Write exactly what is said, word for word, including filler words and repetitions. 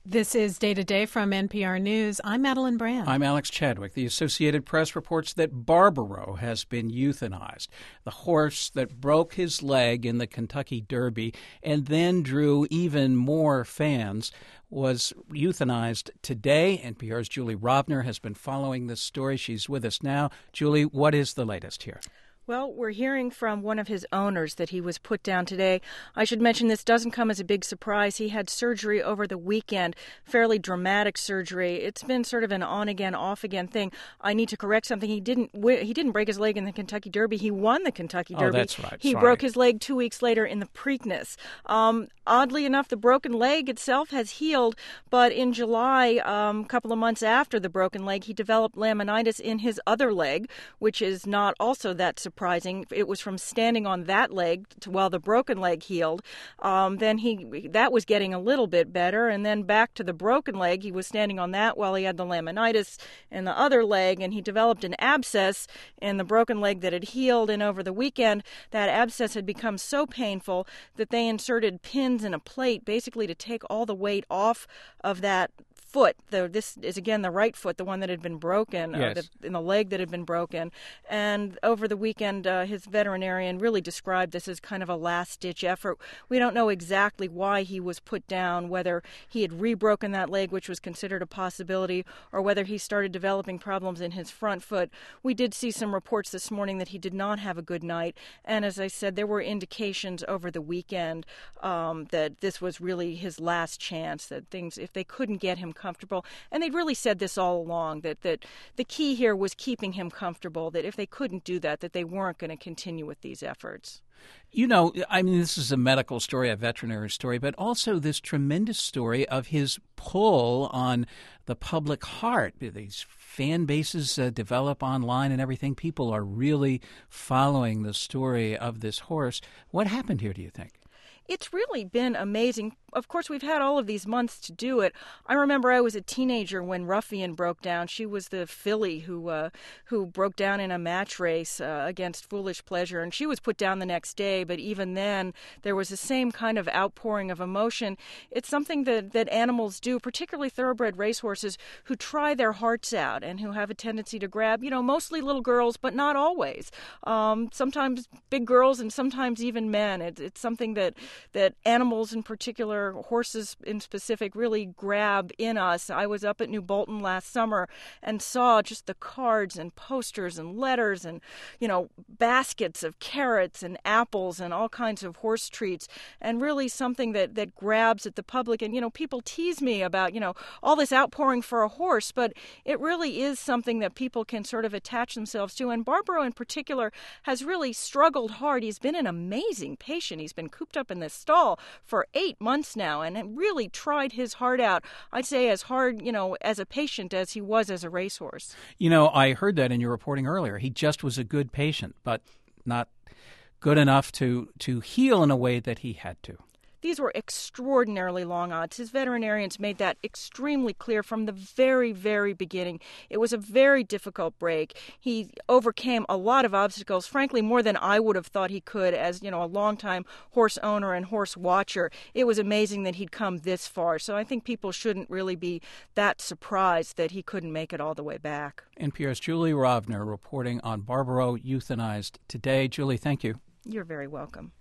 This is Day to Day from N P R News. I'm Madeline Brand. I'm Alex Chadwick. The Associated Press reports that Barbaro has been euthanized, the horse that broke his leg in the Kentucky Derby and then drew even more fans, was euthanized today. N P R's Julie Rovner has been following this story. She's with us now. Julie, what is the latest here? Well, we're hearing from one of his owners that he was put down today. I should mention this doesn't come as a big surprise. He had surgery over the weekend, fairly dramatic surgery. It's been sort of an on-again, off-again thing. I need to correct something. He didn't he didn't break his leg in the Kentucky Derby. He won the Kentucky Derby. Oh, that's right. He Sorry. broke his leg two weeks later in the Preakness. Um, oddly enough, the broken leg itself has healed, but in July, um, a couple of months after the broken leg, he developed laminitis in his other leg, which is not also that surprising. Surprising. It was from standing on that leg to, while the broken leg healed. Um, then he that was getting a little bit better, and then back to the broken leg. He was standing on that while he had the laminitis in the other leg, and he developed an abscess in the broken leg that had healed. And over the weekend, that abscess had become so painful that they inserted pins in a plate, basically to take all the weight off of that foot. The, this is, again, the right foot, the one that had been broken, yes. or the, in the leg that had been broken. And over the weekend, uh, his veterinarian really described this as kind of a last-ditch effort. We don't know exactly why he was put down, whether he had re-broken that leg, which was considered a possibility, or whether he started developing problems in his front foot. We did see some reports this morning that he did not have a good night. And as I said, there were indications over the weekend um, that this was really his last chance, that things, if they couldn't get him comfortable, and they'd really said this all along, that, that the key here was keeping him comfortable, that if they couldn't do that, that they weren't going to continue with these efforts. You know, I mean, this is a medical story, a veterinary story, but also this tremendous story of his pull on the public heart. These fan bases uh, develop online and everything. People are really following the story of this horse. What happened here, do you think? It's really been amazing. Of course, we've had all of these months to do it. I remember I was a teenager when Ruffian broke down. She was the filly who uh, who broke down in a match race uh, against Foolish Pleasure, and she was put down the next day. But even then, there was the same kind of outpouring of emotion. It's something that, that animals do, particularly thoroughbred racehorses, who try their hearts out and who have a tendency to grab, you know, mostly little girls, but not always. Um, sometimes big girls and sometimes even men. It, it's something that that animals in particular, horses in specific, really grab in us. I was up at New Bolton last summer and saw just the cards and posters and letters and, you know, baskets of carrots and apples and all kinds of horse treats, and really something that, that grabs at the public. And, you know, people tease me about, you know, all this outpouring for a horse, but it really is something that people can sort of attach themselves to. And Barbaro in particular has really struggled hard. He's been an amazing patient. He's been cooped up in the stall for eight months now and really tried his heart out. I'd say as hard, you know, as a patient as he was as a racehorse. You know, I heard that in your reporting earlier. He just was a good patient, but not good enough to, to heal in a way that he had to. These were extraordinarily long odds. His veterinarians made that extremely clear from the very, very beginning. It was a very difficult break. He overcame a lot of obstacles, frankly, more than I would have thought he could as, you know, a longtime horse owner and horse watcher. It was amazing that he'd come this far. So I think people shouldn't really be that surprised that he couldn't make it all the way back. N P R's Julie Rovner reporting on Barbaro euthanized today. Julie, thank you. You're very welcome.